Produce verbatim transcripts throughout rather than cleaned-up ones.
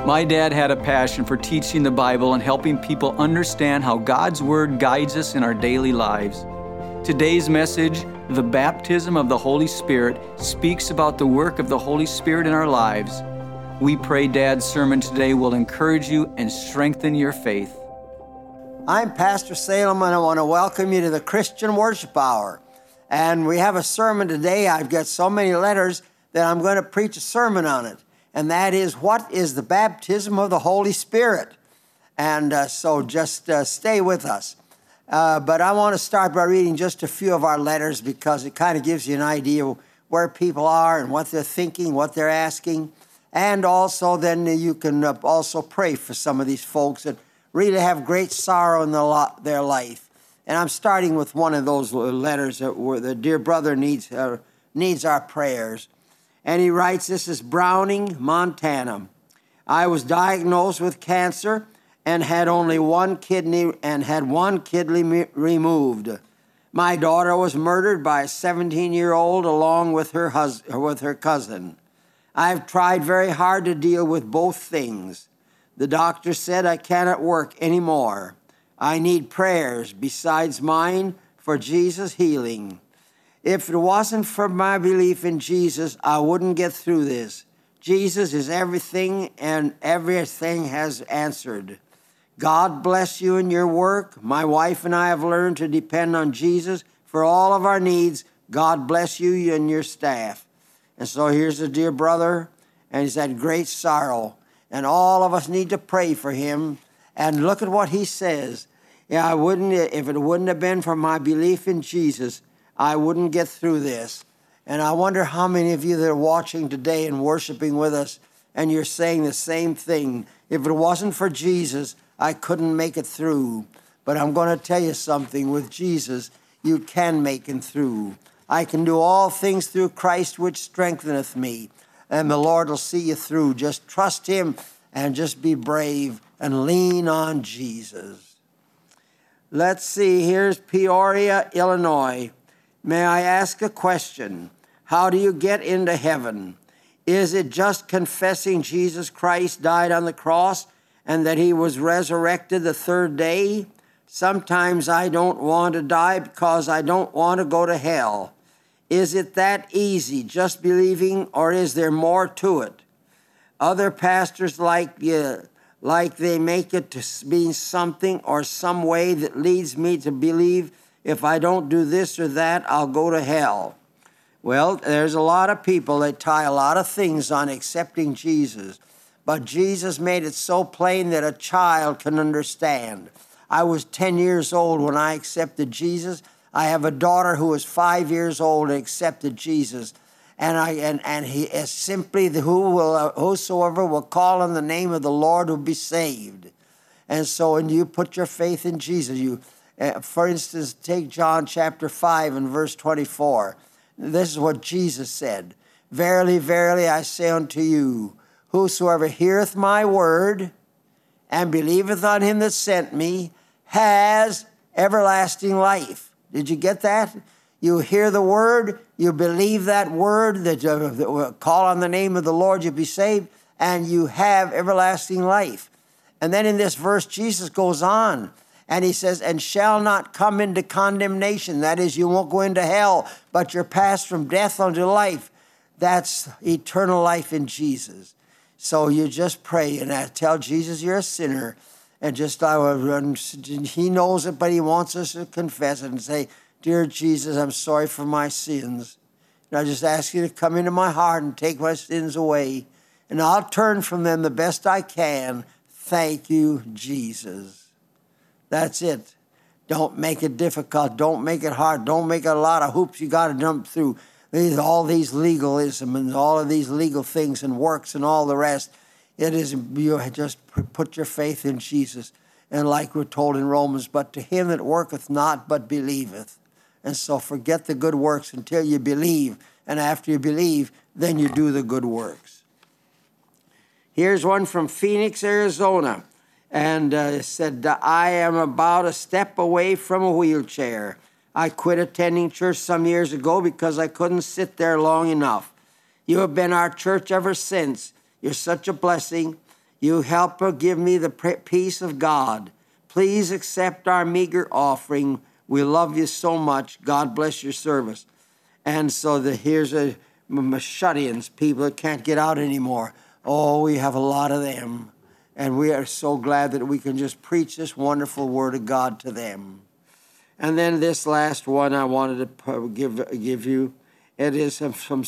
My dad had a passion for teaching the Bible and helping people understand how God's Word guides us in our daily lives. Today's message, The Baptism of the Holy Spirit, speaks about the work of the Holy Spirit in our lives. We pray Dad's sermon today will encourage you and strengthen your faith. I'm Pastor Salem, and I want to welcome you to the Christian Worship Hour. And we have a sermon today. I've got so many letters that I'm going to preach a sermon on it. And that is, what is the baptism of the Holy Spirit? And uh, so just uh, stay with us. Uh, but I want to start by reading just a few of our letters because it kind of gives you an idea of where people are and what they're thinking, what they're asking. And also then you can uh, also pray for some of these folks that really have great sorrow in their, their life. And I'm starting with one of those letters that where the dear brother needs, uh, needs our prayers. And he writes, this is Browning, Montana. I was diagnosed with cancer and had only one kidney and had one kidney me- removed. My daughter was murdered by a seventeen-year-old along with her hus- with her cousin. I've tried very hard to deal with both things. The doctor said I cannot work anymore. I need prayers besides mine for Jesus' healing. If it wasn't for my belief in Jesus, I wouldn't get through this. Jesus is everything, and everything has answered. God bless you in your work. My wife and I have learned to depend on Jesus for all of our needs. God bless you and your staff. And so here's a dear brother, and he's had great sorrow. And all of us need to pray for him. And look at what he says. Yeah, I wouldn't, if it wouldn't have been for my belief in Jesus, I wouldn't get through this. And I wonder how many of you that are watching today and worshiping with us, and you're saying the same thing. If it wasn't for Jesus, I couldn't make it through. But I'm going to tell you something. With Jesus, you can make it through. I can do all things through Christ, which strengtheneth me. And the Lord will see you through. Just trust him and just be brave and lean on Jesus. Let's see. Here's Peoria, Illinois. May I ask a question? How do you get into heaven? Is it just confessing Jesus Christ died on the cross and that he was resurrected the third day? Sometimes I don't want to die because I don't want to go to hell. Is it that easy, just believing, or is there more to it? Other pastors like you, like they make it to be something or some way that leads me to believe if I don't do this or that, I'll go to hell. Well, there's a lot of people that tie a lot of things on accepting Jesus. But Jesus made it so plain that a child can understand. I was ten years old when I accepted Jesus. I have a daughter who is five years old and accepted Jesus. And I and, and he is simply the who will uh, whosoever will call on the name of the Lord will be saved. And so when you put your faith in Jesus, you Uh, for instance, take John chapter five and verse twenty-four. This is what Jesus said. Verily, verily, I say unto you, whosoever heareth my word and believeth on him that sent me has everlasting life. Did you get that? You hear the word, you believe that word, that you call on the name of the Lord, you'll be saved, and you have everlasting life. And then in this verse, Jesus goes on. And he says, and shall not come into condemnation. That is, you won't go into hell, but you're passed from death unto life. That's eternal life in Jesus. So you just pray and tell Jesus you're a sinner. And just, he knows it, but he wants us to confess it and say, dear Jesus, I'm sorry for my sins. And I just ask you to come into my heart and take my sins away. And I'll turn from them the best I can. Thank you, Jesus. That's it. Don't make it difficult. Don't make it hard. Don't make it a lot of hoops you got to jump through. These, all these legalism and all of these legal things and works and all the rest. It is, you just put your faith in Jesus. And like we're told in Romans, but to him that worketh not, but believeth. And so forget the good works until you believe. And after you believe, then you do the good works. Here's one from Phoenix, Arizona. And uh, said, I am about a step away from a wheelchair. I quit attending church some years ago because I couldn't sit there long enough. You have been our church ever since. You're such a blessing. You helper, give me the peace of God. Please accept our meager offering. We love you so much. God bless your service. And so the, here's a shut-ins, people that can't get out anymore. Oh, we have a lot of them. And we are so glad that we can just preach this wonderful word of God to them. And then this last one I wanted to give, give you. It is from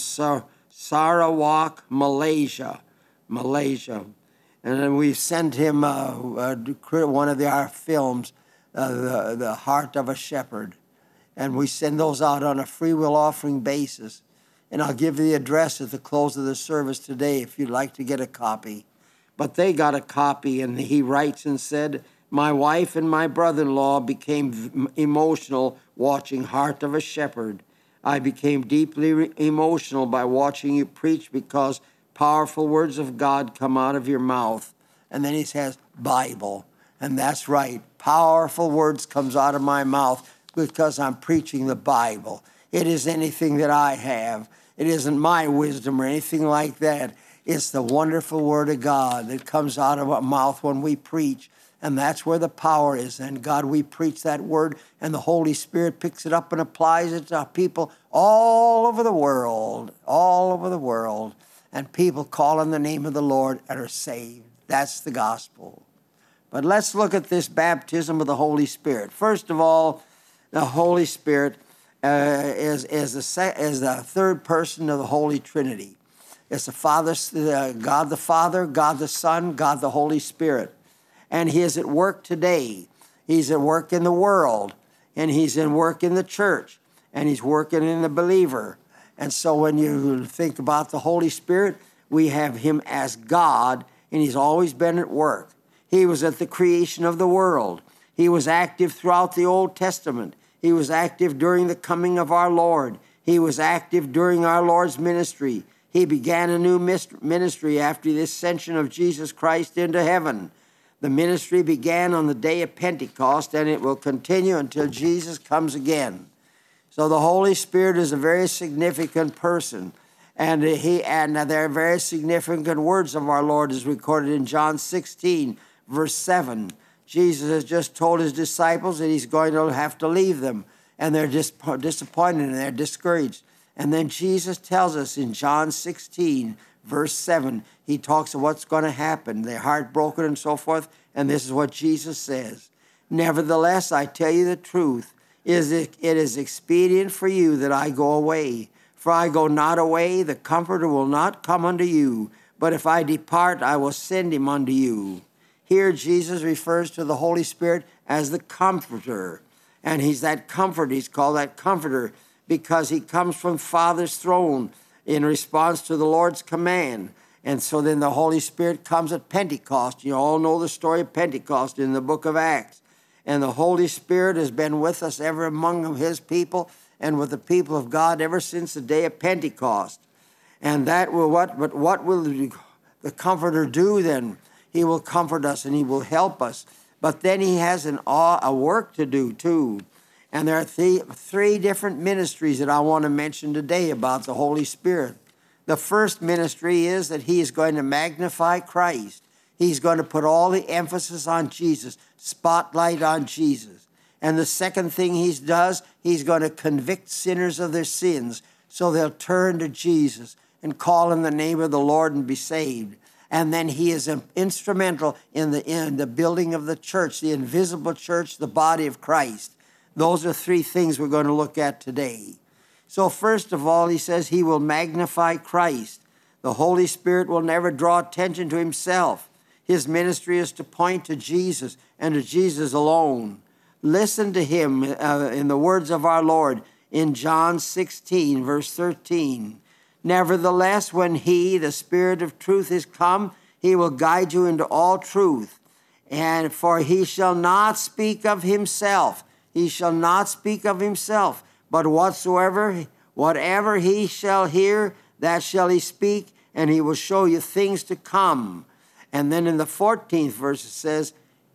Sarawak, Malaysia. Malaysia. And then we sent him uh, uh, one of the, our films, uh, the, the Heart of a Shepherd. And we send those out on a free will offering basis. And I'll give you the address at the close of the service today if you'd like to get a copy. But they got a copy, and he writes and said, my wife and my brother-in-law became emotional watching Heart of a Shepherd. I became deeply re- emotional by watching you preach because powerful words of God come out of your mouth. And then he says, Bible. And that's right. Powerful words comes out of my mouth because I'm preaching the Bible. It is anything that I have. It isn't my wisdom or anything like that. It's the wonderful word of God that comes out of our mouth when we preach. And that's where the power is. And God, we preach that word, and the Holy Spirit picks it up and applies it to people all over the world, all over the world. And people call on the name of the Lord and are saved. That's the gospel. But let's look at this baptism of the Holy Spirit. First of all, the Holy Spirit uh, is, is, the se- is the third person of the Holy Trinity. It's the Father, uh, God the Father, God the Son, God the Holy Spirit. And he is at work today. He's at work in the world, and he's at work in the church, and he's working in the believer. And so when you think about the Holy Spirit, we have him as God, and he's always been at work. He was at the creation of the world. He was active throughout the Old Testament. He was active during the coming of our Lord. He was active during our Lord's ministry. He began a new ministry after the ascension of Jesus Christ into heaven. The ministry began on the day of Pentecost, and it will continue until Jesus comes again. So the Holy Spirit is a very significant person, and he and there are very significant words of our Lord as recorded in John sixteen, verse seven. Jesus has just told his disciples that he's going to have to leave them, and they're dis- disappointed and they're discouraged. And then Jesus tells us in John sixteen, verse seven, he talks of what's going to happen, their heart broken and so forth, and this is what Jesus says. Nevertheless, I tell you the truth, is it, it is expedient for you that I go away. For I go not away, the Comforter will not come unto you, but if I depart, I will send him unto you. Here Jesus refers to the Holy Spirit as the Comforter, and he's that comfort, he's called that Comforter, because he comes from Father's throne in response to the Lord's command. And so then the Holy Spirit comes at Pentecost. You all know the story of Pentecost in the book of Acts. And the Holy Spirit has been with us ever among his people and with the people of God ever since the day of Pentecost. And that will what, but what will the, the Comforter do then? He will comfort us and he will help us. But then he has an, a work to do too. And there are three, three different ministries that I want to mention today about the Holy Spirit. The first ministry is that he is going to magnify Christ. He's going to put all the emphasis on Jesus, spotlight on Jesus. And the second thing he does, he's going to convict sinners of their sins so they'll turn to Jesus and call in the name of the Lord and be saved. And then he is instrumental in the, in the building of the church, the invisible church, the body of Christ. Those are three things we're going to look at today. So first of all, he says he will magnify Christ. The Holy Spirit will never draw attention to himself. His ministry is to point to Jesus and to Jesus alone. Listen to him uh, in the words of our Lord in John sixteen, verse thirteen. Nevertheless, when he, the Spirit of truth, is come, he will guide you into all truth. And for he shall not speak of himself. He shall not speak of himself. But whatsoever, whatever he shall hear, that shall he speak, and he will show you things to come. And then in the fourteenth verse it says,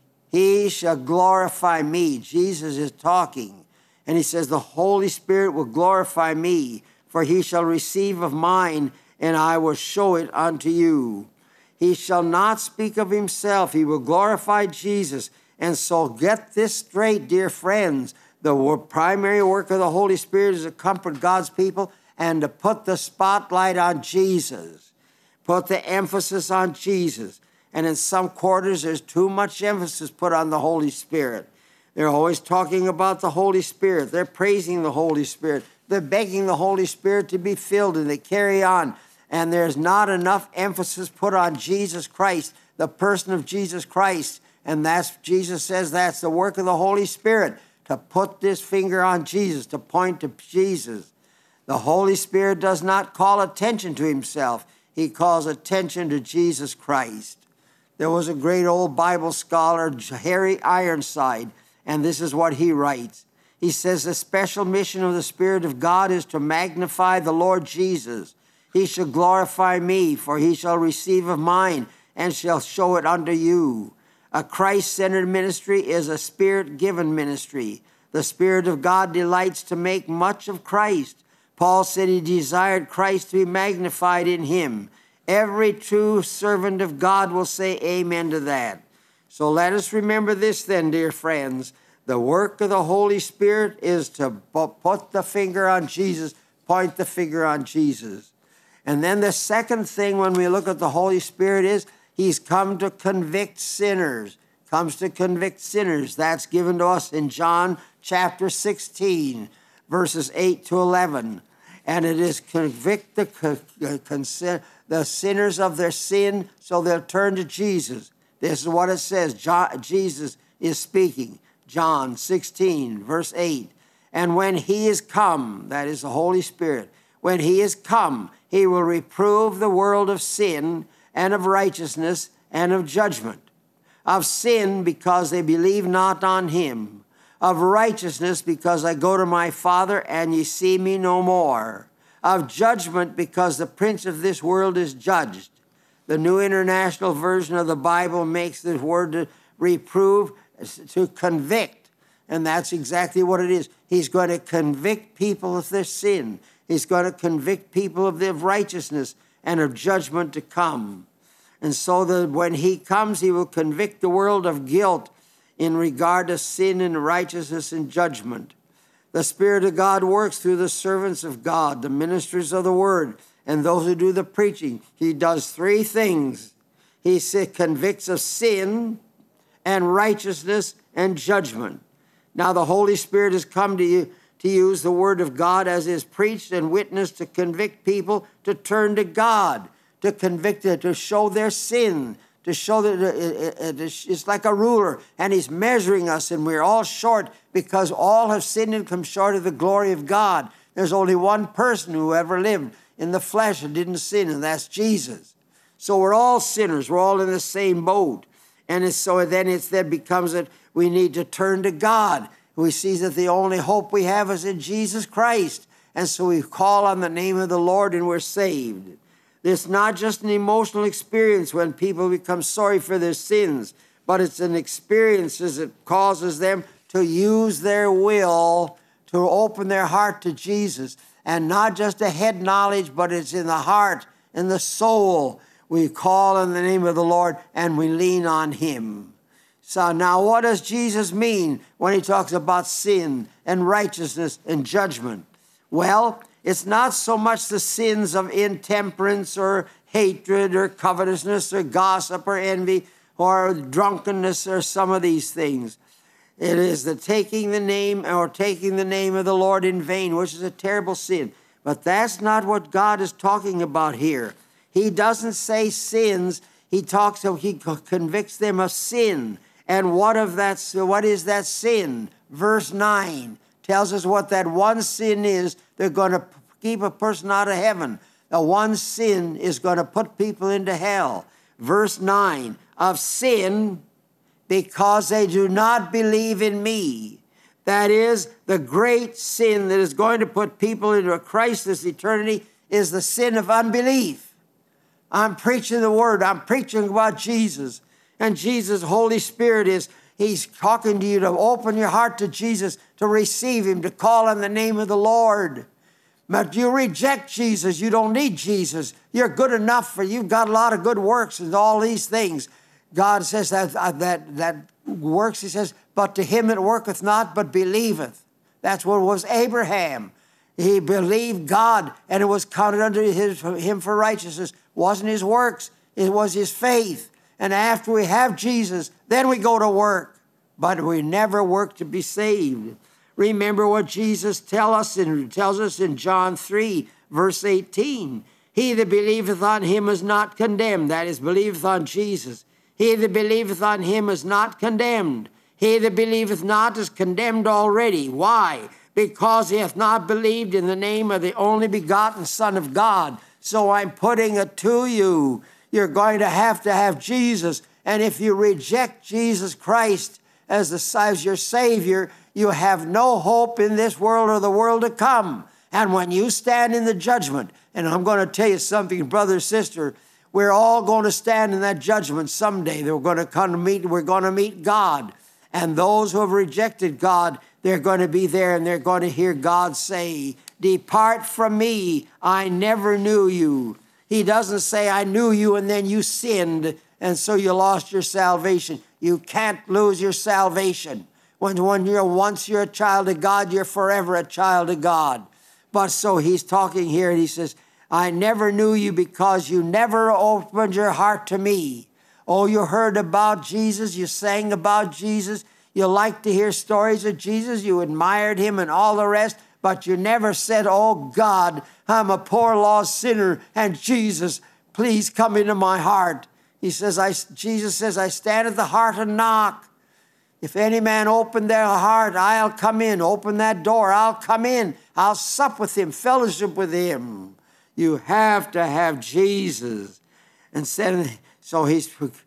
he shall glorify me. Jesus is talking. And he says, the Holy Spirit will glorify me, for he shall receive of mine, and I will show it unto you. He shall not speak of himself. He will glorify Jesus. And so get this straight, dear friends. The primary work of the Holy Spirit is to comfort God's people and to put the spotlight on Jesus. Put the emphasis on Jesus. And in some quarters, there's too much emphasis put on the Holy Spirit. They're always talking about the Holy Spirit. They're praising the Holy Spirit. They're begging the Holy Spirit to be filled, and they carry on. And there's not enough emphasis put on Jesus Christ, the person of Jesus Christ. And that's, Jesus says that's the work of the Holy Spirit, to put this finger on Jesus, to point to Jesus. The Holy Spirit does not call attention to himself. He calls attention to Jesus Christ. There was a great old Bible scholar, Harry Ironside, and this is what he writes. He says, the special mission of the Spirit of God is to magnify the Lord Jesus. He shall glorify me, for he shall receive of mine, and shall show it unto you. A Christ-centered ministry is a Spirit-given ministry. The Spirit of God delights to make much of Christ. Paul said he desired Christ to be magnified in him. Every true servant of God will say amen to that. So let us remember this then, dear friends. The work of the Holy Spirit is to put the finger on Jesus, point the finger on Jesus. And then the second thing when we look at the Holy Spirit is he's come to convict sinners. Comes to convict sinners. That's given to us in John chapter sixteen, verses eight to eleven. And it is convict the, the sinners of their sin so they'll turn to Jesus. This is what it says. John, Jesus is speaking. John sixteen, verse eight. And when he is come, that is the Holy Spirit, when he is come, he will reprove the world of sin and of righteousness and of judgment. Of sin, because they believe not on him. Of righteousness, because I go to my Father, and ye see me no more. Of judgment, because the prince of this world is judged. The New International Version of the Bible makes the word to reprove to convict. And that's exactly what it is. He's going to convict people of their sin. He's going to convict people of their righteousness and of judgment to come. And so that when he comes, he will convict the world of guilt in regard to sin and righteousness and judgment. The Spirit of God works through the servants of God, the ministers of the word, and those who do the preaching. He does three things. He convicts of sin and righteousness and judgment. Now the Holy Spirit has come to you to use the word of God as is preached and witnessed to convict people to turn to God, to convict it, to show their sin, to show that it's like a ruler, and he's measuring us, and we're all short because all have sinned and come short of the glory of God. There's only one person who ever lived in the flesh and didn't sin, and that's Jesus. So we're all sinners. We're all in the same boat. And it's, so then it then becomes that we need to turn to God. We see that the only hope we have is in Jesus Christ. And so we call on the name of the Lord and we're saved. It's not just an emotional experience when people become sorry for their sins, but it's an experience that causes them to use their will to open their heart to Jesus. And not just a head knowledge, but it's in the heart, in the soul. We call on the name of the Lord and we lean on him. So now what does Jesus mean when he talks about sin and righteousness and judgment? Well, it's not so much the sins of intemperance or hatred or covetousness or gossip or envy or drunkenness or some of these things. It is the taking the name or taking the name of the Lord in vain, which is a terrible sin. But that's not what God is talking about here. He doesn't say sins. He talks, so he convicts them of sin. And what of that? What is that sin? Verse nine tells us what that one sin is. They're going to keep a person out of heaven. The one sin is going to put people into hell. Verse nine, of sin, because they do not believe in me. That is, the great sin that is going to put people into a Christless eternity is the sin of unbelief. I'm preaching the word. I'm preaching about Jesus. And Jesus, Holy Spirit, is, he's talking to you to open your heart to Jesus, to receive him, to call on the name of the Lord. But you reject Jesus. You don't need Jesus. You're good enough for, you've got a lot of good works and all these things. God says that, uh, that, that works, he says, but to him that worketh not, but believeth. That's what was Abraham. He believed God, and it was counted unto his, him for righteousness. It wasn't his works, it was his faith. And after we have Jesus, then we go to work. But we never work to be saved. Remember what Jesus tell us in, tells us in John three, verse eighteen. He that believeth on him is not condemned. That is, believeth on Jesus. He that believeth on him is not condemned. He that believeth not is condemned already. Why? Because he hath not believed in the name of the only begotten Son of God. So I'm putting it to you. You're going to have to have Jesus. And if you reject Jesus Christ as, the, as your Savior, you have no hope in this world or the world to come. And when you stand in the judgment, and I'm going to tell you something, brother, sister, we're all going to stand in that judgment someday. They're going to come to meet, we're going to meet God. And those who have rejected God, they're going to be there and they're going to hear God say, depart from me, I never knew you. He doesn't say, I knew you, and then you sinned, and so you lost your salvation. You can't lose your salvation. When, when you're once you're a child of God, you're forever a child of God. But so he's talking here, and he says, I never knew you because you never opened your heart to me. Oh, you heard about Jesus, you sang about Jesus, you liked to hear stories of Jesus, you admired him and all the rest, but you never said, oh God, I'm a poor lost sinner, and Jesus, please come into my heart. He says, I, Jesus says, I stand at the heart and knock. If any man open their heart, I'll come in. Open that door, I'll come in. I'll sup with him, fellowship with him. You have to have Jesus. And so he's,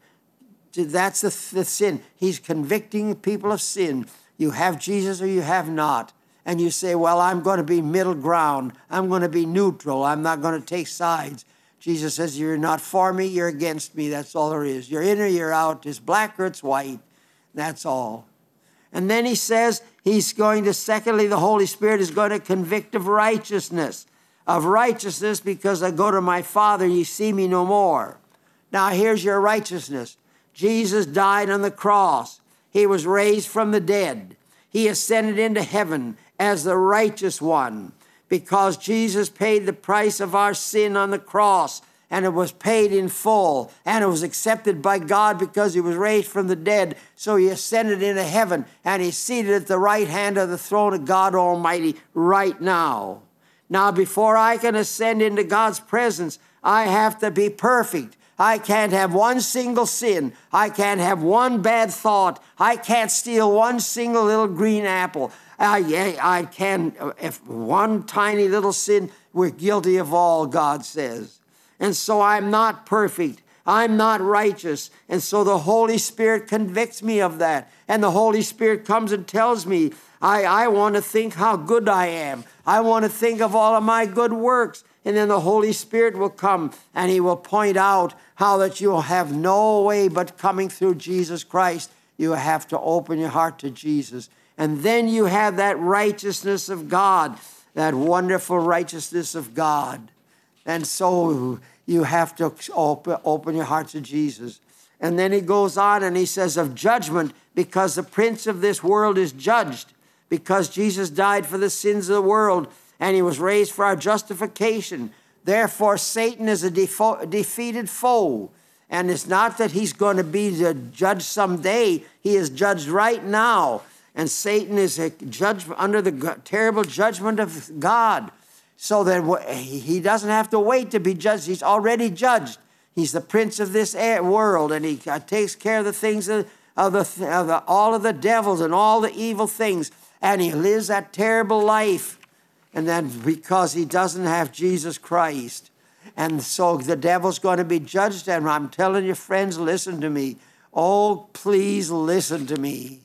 that's the, the sin. He's convicting people of sin. You have Jesus or you have not. And you say, well, I'm going to be middle ground. I'm going to be neutral. I'm not going to take sides. Jesus says, you're not for me, you're against me. That's all there is. You're in or you're out. It's black or it's white. That's all. And then he says he's going to, secondly, the Holy Spirit is going to convict of righteousness. Of righteousness because I go to my Father and you see me no more. Now here's your righteousness. Jesus died on the cross. He was raised from the dead. He ascended into heaven as the righteous one because Jesus paid the price of our sin on the cross, and it was paid in full, and it was accepted by God because he was raised from the dead. So he ascended into heaven, and he's seated at the right hand of the throne of God Almighty right now. Now, before I can ascend into God's presence, I have to be perfect. I can't have one single sin. I can't have one bad thought. I can't steal one single little green apple. I, I can, if one tiny little sin, we're guilty of all, God says. And so I'm not perfect. I'm not righteous. And so the Holy Spirit convicts me of that. And the Holy Spirit comes and tells me, I, I want to think how good I am. I want to think of all of my good works. And then the Holy Spirit will come and he will point out how that you'll have no way but coming through Jesus Christ. You have to open your heart to Jesus. And then you have that righteousness of God, that wonderful righteousness of God. And so you have to open, open your heart to Jesus. And then he goes on and he says of judgment, because the prince of this world is judged, because Jesus died for the sins of the world and he was raised for our justification. Therefore, Satan is a defo- defeated foe. And it's not that he's going to be the judge someday. He is judged right now. And Satan is a judge under the terrible judgment of God. So that he doesn't have to wait to be judged. He's already judged. He's the prince of this world, and he takes care of the things of, of, the, of the, all of the devils and all the evil things. And he lives that terrible life. And then because he doesn't have Jesus Christ. And so the devil's going to be judged. And I'm telling you, friends, listen to me. Oh, please listen to me.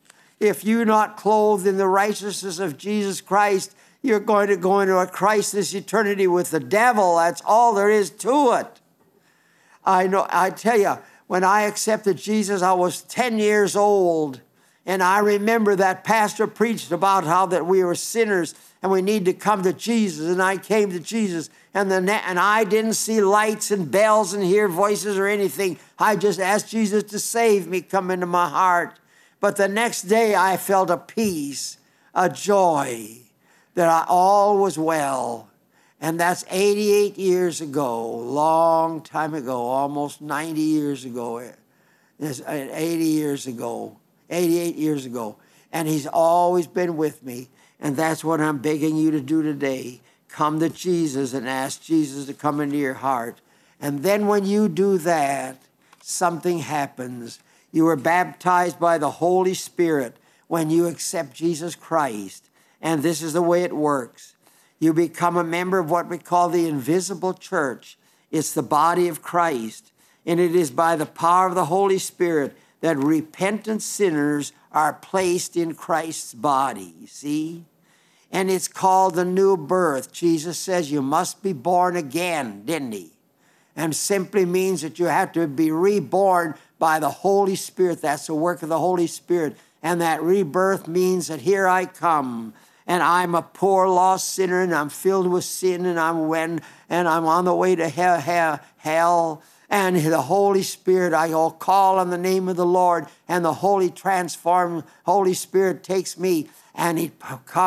If you're not clothed in the righteousness of Jesus Christ, you're going to go into a crisis eternity with the devil. That's all there is to it. I know. I tell you, when I accepted Jesus, I was ten years old. And I remember that pastor preached about how that we were sinners and we need to come to Jesus. And I came to Jesus, and the and I didn't see lights and bells and hear voices or anything. I just asked Jesus to save me, come into my heart. But the next day I felt a peace, a joy, that I, all was well. And that's eighty-eight years ago, long time ago, almost ninety years ago. It's eighty years ago, eighty-eight years ago. And he's always been with me. And that's what I'm begging you to do today. Come to Jesus and ask Jesus to come into your heart. And then when you do that, something happens. You are baptized by the Holy Spirit when you accept Jesus Christ. And this is the way it works. You become a member of what we call the invisible church. It's the body of Christ. And it is by the power of the Holy Spirit that repentant sinners are placed in Christ's body. See? And it's called the new birth. Jesus says you must be born again, didn't he? And simply means that you have to be reborn by the Holy Spirit. That's the work of the Holy Spirit. And that rebirth means that here I come. And I'm a poor, lost sinner, and I'm filled with sin, and I'm when, and I'm on the way to hell, hell, hell. And the Holy Spirit, I will call on the name of the Lord, and the Holy transformed Holy Spirit takes me, and he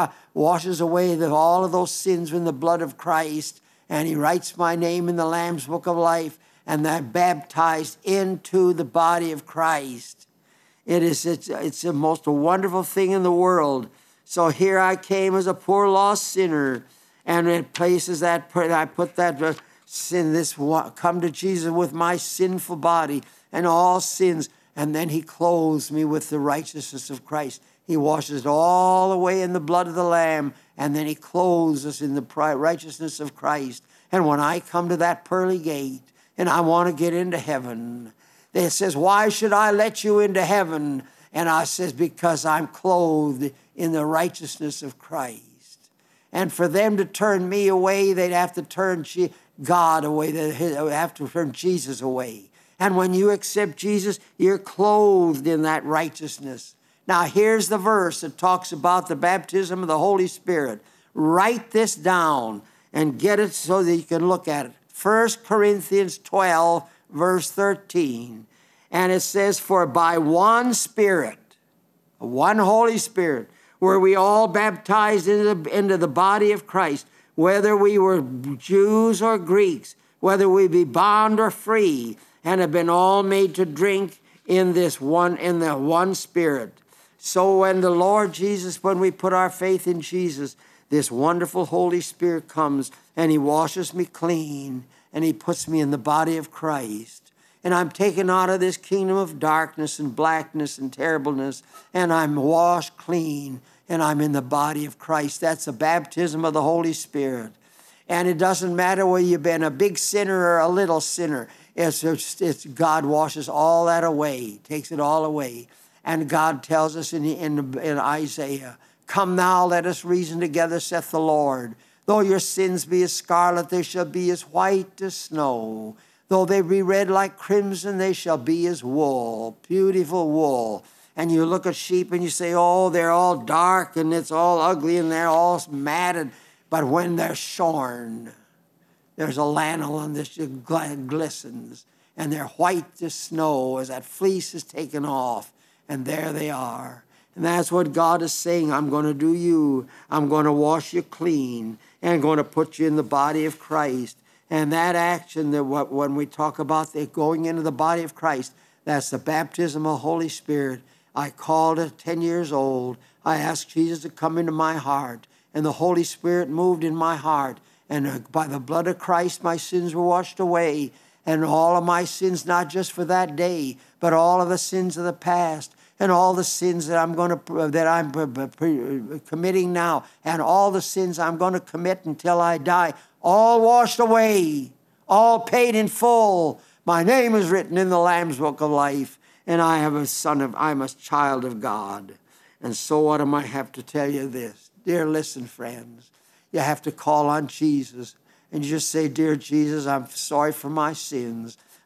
washes away the, all of those sins in the blood of Christ, and he writes my name in the Lamb's Book of Life, and I'm baptized into the body of Christ. It is, it's, it's the most wonderful thing in the world. So here I came as a poor lost sinner, and in places that I put that uh, sin, this come to Jesus with my sinful body and all sins, and then he clothes me with the righteousness of Christ. He washes it all away in the blood of the Lamb, and then he clothes us in the righteousness of Christ. And when I come to that pearly gate, and I want to get into heaven, it says, why should I let you into heaven? And I says, because I'm clothed in the righteousness of Christ. And for them to turn me away, they'd have to turn God away. They'd have to turn Jesus away. And when you accept Jesus, you're clothed in that righteousness. Now, here's the verse that talks about the baptism of the Holy Spirit. Write this down and get it so that you can look at it. First Corinthians twelve, verse thirteen. And it says, for by one Spirit, one Holy Spirit, were we all baptized into the, into the body of Christ, whether we were Jews or Greeks, whether we be bond or free, and have been all made to drink in this one, in the one Spirit. So when the Lord Jesus, when we put our faith in Jesus, this wonderful Holy Spirit comes and he washes me clean and he puts me in the body of Christ. And I'm taken out of this kingdom of darkness and blackness and terribleness, and I'm washed clean, and I'm in the body of Christ. That's the baptism of the Holy Spirit. And it doesn't matter whether you've been a big sinner or a little sinner. It's, it's, it's God washes all that away, takes it all away. And God tells us in, in, in Isaiah, come now, let us reason together, saith the Lord. Though your sins be as scarlet, they shall be as white as snow. Though they be red like crimson, they shall be as wool, beautiful wool. And you look at sheep and you say, oh, they're all dark and it's all ugly and they're all matted. But when they're shorn, there's a lanolin that glistens, and they're white as snow as that fleece is taken off. And there they are. And that's what God is saying. I'm going to do you. I'm going to wash you clean and I'm going to put you in the body of Christ. And that action, that when we talk about the going into the body of Christ, that's the baptism of the Holy Spirit. I called at ten years old. I asked Jesus to come into my heart, and the Holy Spirit moved in my heart. And by the blood of Christ, my sins were washed away. And all of my sins, not just for that day, but all of the sins of the past, and all the sins that I'm going to that I'm committing now, and all the sins I'm going to commit until I die, all washed away, all paid in full. My name is written in the Lamb's Book of Life, and I am a son of, I'm a child of God. And so what am I have to tell you this? Dear, listen, friends, you have to call on Jesus, and you just say, dear Jesus, I'm sorry for my sins.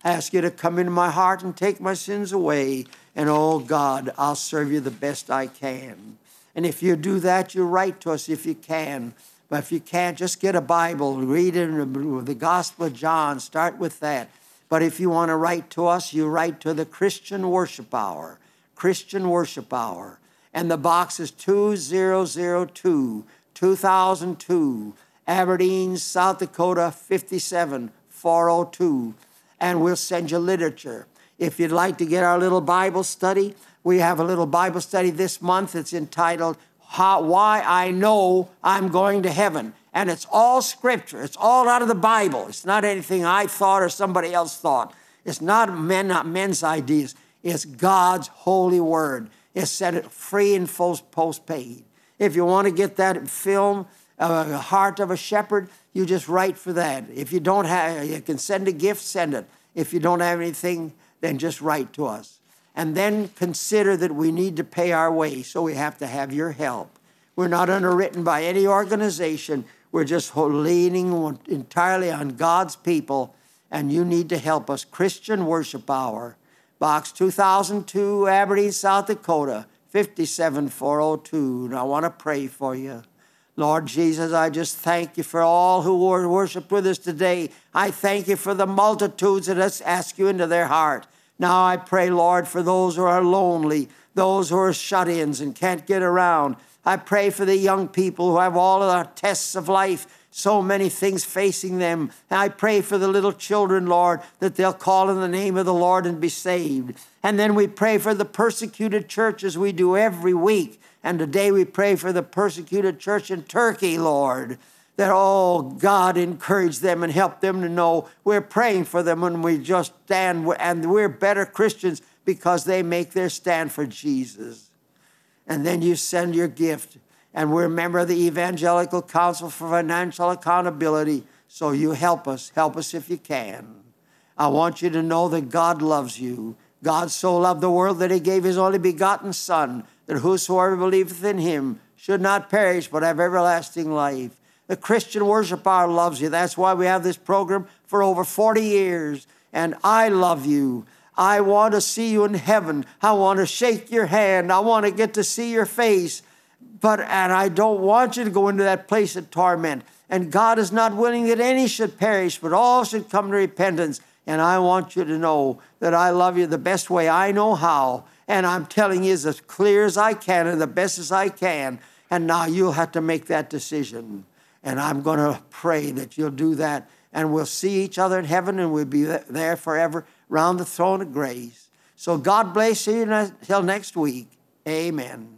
I ask you to come into my heart and take my sins away. And oh God, I'll serve you the best I can. And if you do that, you write to us if you can. But if you can't, just get a Bible, read it in the Gospel of John, start with that. But if you want to write to us, you write to the Christian Worship Hour, Christian Worship Hour. And the box is two thousand two, two thousand two, Aberdeen, South Dakota, fifty-seven four oh two. And we'll send you literature. If you'd like to get our little Bible study, we have a little Bible study this month. It's entitled, How, Why I Know I'm Going to Heaven. And it's all Scripture. It's all out of the Bible. It's not anything I thought or somebody else thought. It's not, men, not men's ideas. It's God's holy word. It's set free and postpaid. If you want to get that film, uh, The Heart of a Shepherd, you just write for that. If you don't have, you can send a gift, send it. If you don't have anything, then just write to us. And then consider that we need to pay our way, so we have to have your help. We're not underwritten by any organization. We're just leaning entirely on God's people, and you need to help us. Christian Worship Hour, Box two thousand two, Aberdeen, South Dakota, fifty-seven four oh two. And I want to pray for you. Lord Jesus, I just thank you for all who worshiped with us today. I thank you for the multitudes that has asked you into their heart. Now I pray, Lord, for those who are lonely, those who are shut-ins and can't get around. I pray for the young people who have all of the tests of life, so many things facing them. And I pray for the little children, Lord, that they'll call in the name of the Lord and be saved. And then we pray for the persecuted church as we do every week. And today we pray for the persecuted church in Turkey, Lord, that, oh, God, encourage them and help them to know we're praying for them and we just stand, and we're better Christians because they make their stand for Jesus. And then you send your gift. And we're a member of the Evangelical Council for Financial Accountability, so you help us. Help us if you can. I want you to know that God loves you. God so loved the world that he gave his only begotten Son, that whosoever believeth in him should not perish but have everlasting life. The Christian Worship Hour loves you. That's why we have this program for over forty years. And I love you. I want to see you in heaven. I want to shake your hand. I want to get to see your face. But, and I don't want you to go into that place of torment. And God is not willing that any should perish, but all should come to repentance. And I want you to know that I love you the best way I know how. And I'm telling you as clear as I can and the best as I can. And now you'll have to make that decision. And I'm going to pray that you'll do that. And we'll see each other in heaven and we'll be there forever around the throne of grace. So God bless you until next week. Amen.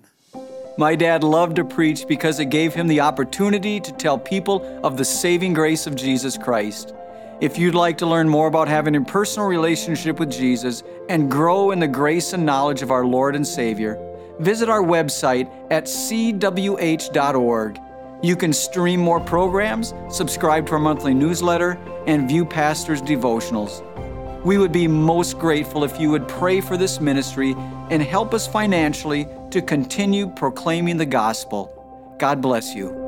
My dad loved to preach because it gave him the opportunity to tell people of the saving grace of Jesus Christ. If you'd like to learn more about having a personal relationship with Jesus and grow in the grace and knowledge of our Lord and Savior, visit our website at c w h dot org. You can stream more programs, subscribe to our monthly newsletter, and view pastors' devotionals. We would be most grateful if you would pray for this ministry and help us financially to continue proclaiming the gospel. God bless you.